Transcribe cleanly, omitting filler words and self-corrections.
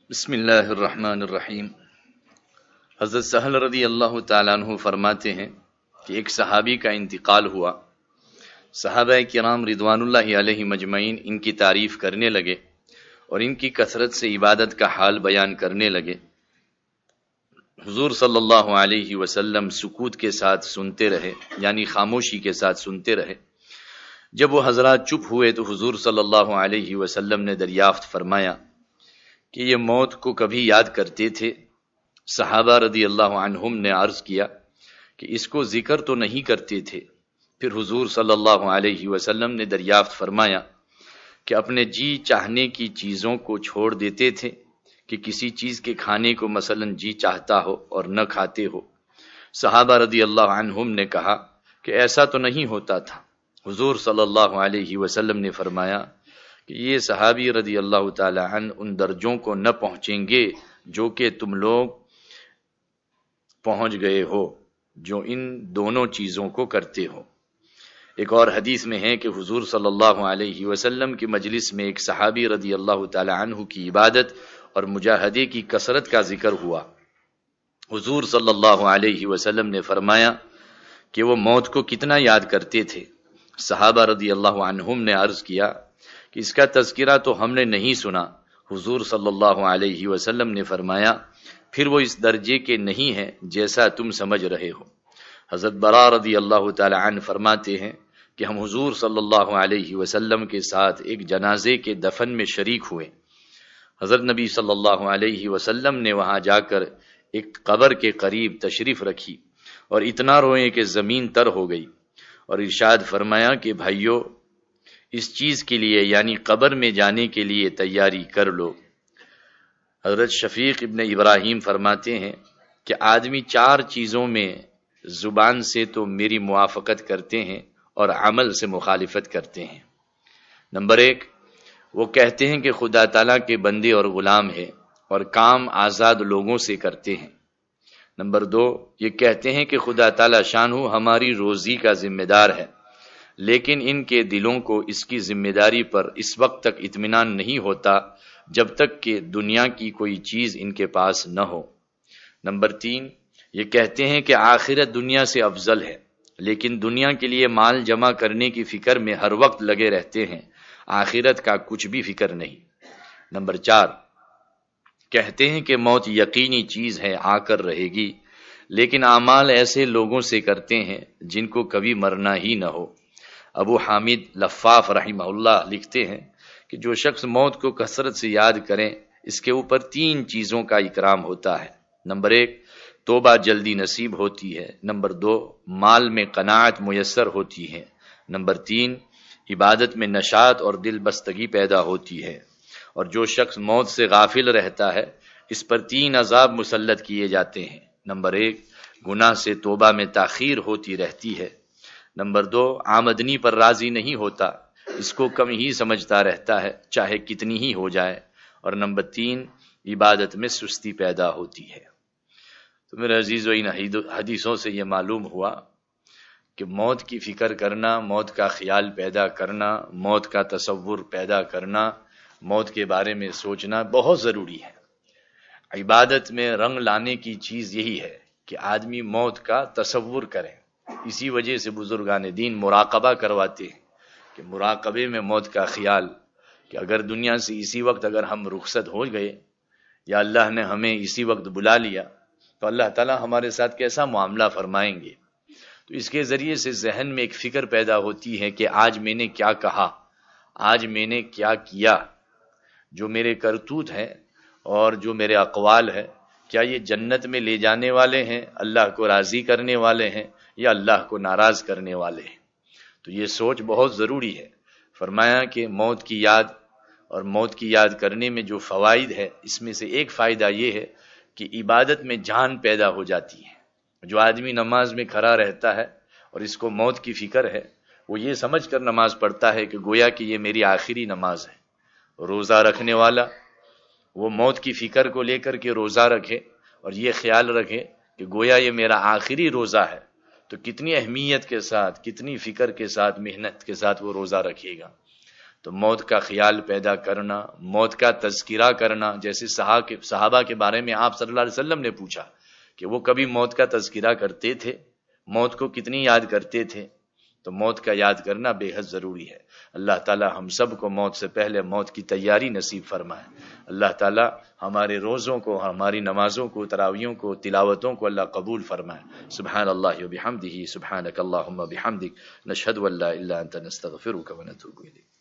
بسم اللہ الرحمن الرحیم۔ حضرت سہل رضی اللہ تعالیٰ عنہ فرماتے ہیں کہ ایک صحابی کا انتقال ہوا۔ صحابہ کرام رضوان اللہ علیہ مجمعین ان کی تعریف کرنے لگے اور ان کی کثرت سے عبادت کا حال بیان کرنے لگے۔ حضور صلی اللہ علیہ وسلم سکوت کے ساتھ سنتے رہے، یعنی خاموشی کے ساتھ سنتے رہے۔ جب وہ حضرات چپ ہوئے تو حضور صلی اللہ علیہ وسلم نے دریافت فرمایا کہ یہ موت کو کبھی یاد کرتے تھے؟ صحابہ رضی اللہ عنہم نے عرض کیا کہ اس کو ذکر تو نہیں کرتے تھے۔ پھر حضور صلی اللہ علیہ وسلم نے دریافت فرمایا کہ اپنے جی چاہنے کی چیزوں کو چھوڑ دیتے تھے کہ کسی چیز کے کھانے کو مثلا جی چاہتا ہو اور نہ کھاتے ہو؟ صحابہ رضی اللہ عنہم نے کہا کہ ایسا تو نہیں ہوتا تھا۔ حضور صلی اللہ علیہ وسلم نے فرمایا کہ یہ صحابی رضی اللہ تعالی عنہ ان درجوں کو نہ پہنچیں گے جو کہ تم لوگ پہنچ گئے ہو، جو ان دونوں چیزوں کو کرتے ہو۔ ایک اور حدیث میں ہے کہ حضور صلی اللہ علیہ وسلم کی مجلس میں ایک صحابی رضی اللہ تعالی عنہ کی عبادت اور مجاہدے کی کثرت کا ذکر ہوا۔ حضور صلی اللہ علیہ وسلم نے فرمایا کہ وہ موت کو کتنا یاد کرتے تھے؟ صحابہ رضی اللہ عنہم نے عرض کیا کہ اس کا تذکرہ تو ہم نے نہیں سنا۔ حضور صلی اللہ علیہ وسلم نے فرمایا پھر وہ اس درجے کے نہیں ہے جیسا تم سمجھ رہے ہو۔ حضرت براء رضی اللہ تعالی عنہ فرماتے ہیں کہ ہم حضور صلی اللہ علیہ وسلم کے ساتھ ایک جنازے کے دفن میں شریک ہوئے۔ حضرت نبی صلی اللہ علیہ وسلم نے وہاں جا کر ایک قبر کے قریب تشریف رکھی اور اتنا روئے کہ زمین تر ہو گئی، اور ارشاد فرمایا کہ بھائیو، اس چیز کے لیے یعنی قبر میں جانے کے لیے تیاری کر لو۔ حضرت شفیق ابن ابراہیم فرماتے ہیں کہ آدمی 4 چیزوں میں زبان سے تو میری موافقت کرتے ہیں اور عمل سے مخالفت کرتے ہیں۔ نمبر 1، وہ کہتے ہیں کہ خدا تعالیٰ کے بندے اور غلام ہیں اور کام آزاد لوگوں سے کرتے ہیں۔ نمبر 2، یہ کہتے ہیں کہ خدا تعالیٰ شانہ ہماری روزی کا ذمہ دار ہے، لیکن ان کے دلوں کو اس کی ذمہ داری پر اس وقت تک اطمینان نہیں ہوتا جب تک کہ دنیا کی کوئی چیز ان کے پاس نہ ہو۔ نمبر 3، یہ کہتے ہیں کہ آخرت دنیا سے افضل ہے، لیکن دنیا کے لیے مال جمع کرنے کی فکر میں ہر وقت لگے رہتے ہیں، آخرت کا کچھ بھی فکر نہیں۔ نمبر 4، کہتے ہیں کہ موت یقینی چیز ہے، آ کر رہے گی، لیکن اعمال ایسے لوگوں سے کرتے ہیں جن کو کبھی مرنا ہی نہ ہو۔ ابو حامد لفاف رحمہ اللہ لکھتے ہیں کہ جو شخص موت کو کثرت سے یاد کریں اس کے اوپر 3 چیزوں کا اکرام ہوتا ہے۔ نمبر 1، توبہ جلدی نصیب ہوتی ہے۔ نمبر 2، مال میں قناعت میسر ہوتی ہے۔ نمبر 3، عبادت میں نشاط اور دل بستگی پیدا ہوتی ہے۔ اور جو شخص موت سے غافل رہتا ہے اس پر 3 عذاب مسلط کیے جاتے ہیں۔ نمبر 1، گناہ سے توبہ میں تاخیر ہوتی رہتی ہے۔ نمبر 2، آمدنی پر راضی نہیں ہوتا، اس کو کم ہی سمجھتا رہتا ہے چاہے کتنی ہی ہو جائے۔ اور نمبر 3، عبادت میں سستی پیدا ہوتی ہے۔ تو میرے عزیزو، ان حدیثوں سے یہ معلوم ہوا کہ موت کی فکر کرنا، موت کا خیال پیدا کرنا، موت کا تصور پیدا کرنا، موت کے بارے میں سوچنا بہت ضروری ہے۔ عبادت میں رنگ لانے کی چیز یہی ہے کہ آدمی موت کا تصور کرے۔ اسی وجہ سے بزرگان دین مراقبہ کرواتے ہیں کہ مراقبے میں موت کا خیال، کہ اگر دنیا سے اسی وقت اگر ہم رخصت ہو گئے یا اللہ نے ہمیں اسی وقت بلا لیا تو اللہ تعالیٰ ہمارے ساتھ کیسا معاملہ فرمائیں گے۔ تو اس کے ذریعے سے ذہن میں ایک فکر پیدا ہوتی ہے کہ آج میں نے کیا کہا، آج میں نے کیا کیا، جو میرے کرتوت ہیں اور جو میرے اقوال ہیں، کیا یہ جنت میں لے جانے والے ہیں، اللہ کو راضی کرنے والے ہیں یا اللہ کو ناراض کرنے والے ہیں۔ تو یہ سوچ بہت ضروری ہے۔ فرمایا کہ موت کی یاد اور موت کی یاد کرنے میں جو فوائد ہے، اس میں سے ایک فائدہ یہ ہے کہ عبادت میں جان پیدا ہو جاتی ہے۔ جو آدمی نماز میں کھڑا رہتا ہے اور اس کو موت کی فکر ہے، وہ یہ سمجھ کر نماز پڑھتا ہے کہ گویا کہ یہ میری آخری نماز ہے۔ روزہ رکھنے والا وہ موت کی فکر کو لے کر کے روزہ رکھے اور یہ خیال رکھے کہ گویا یہ میرا آخری روزہ ہے، تو کتنی اہمیت کے ساتھ، کتنی فکر کے ساتھ، محنت کے ساتھ وہ روزہ رکھے گا۔ تو موت کا خیال پیدا کرنا، موت کا تذکرہ کرنا، جیسے صحابہ کے بارے میں آپ صلی اللہ علیہ وسلم نے پوچھا کہ وہ کبھی موت کا تذکرہ کرتے تھے، موت کو کتنی یاد کرتے تھے، تو موت کا یاد کرنا بے حد ضروری ہے۔ اللہ تعالی ہم سب کو موت سے پہلے موت کی تیاری نصیب فرمائے۔ اللہ تعالی ہمارے روزوں کو، ہماری نمازوں کو، تراویحوں کو، تلاوتوں کو اللہ قبول فرمائے۔ سبحان اللہ و بحمدہ، سبحانک اللہم و بحمدک، نشہد ان لا الہ الا انت، نستغفرک و نتوب الیک۔